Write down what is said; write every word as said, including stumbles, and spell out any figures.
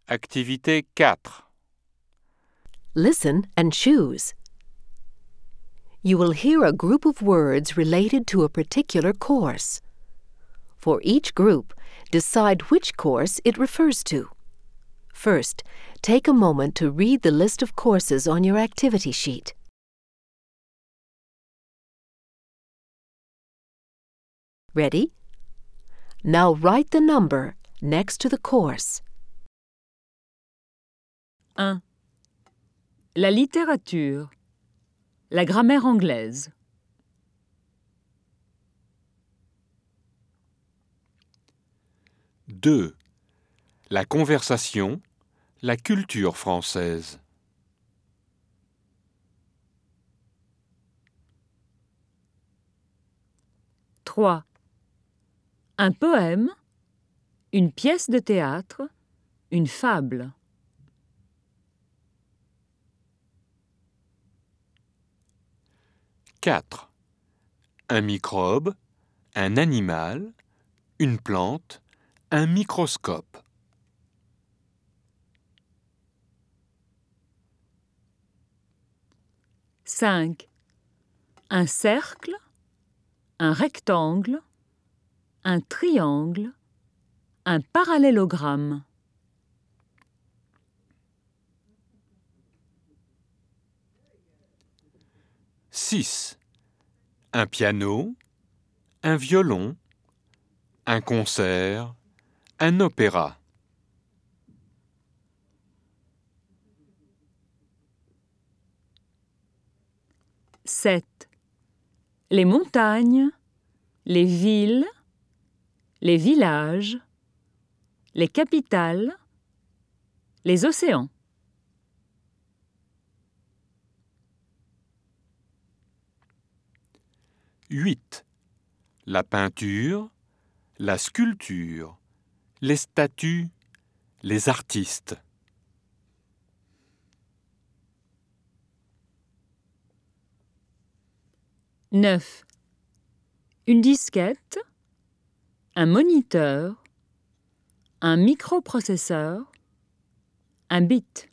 Activité quatre. Listen and choose. You will hear a group of words related to a particular course. For each group, decide which course it refers to. First, take a moment to read the list of courses on your activity sheet. Ready? Now write the number next to the course. un. La littérature. La grammaire anglaise. deux. La conversation, la culture française. trois. Un poème, une pièce de théâtre, une fable. quatre. Un microbe, un animal, une plante, un microscope. cinq. Un cercle, un rectangle, un triangle, un parallélogramme. six. Un piano, un violon, un concert, un opéra. sept. Les montagnes, les villes, les villages, les capitales, les océans. huit. La peinture, la sculpture, les statues, les artistes. neuf. Une disquette, un moniteur, un microprocesseur, un bit.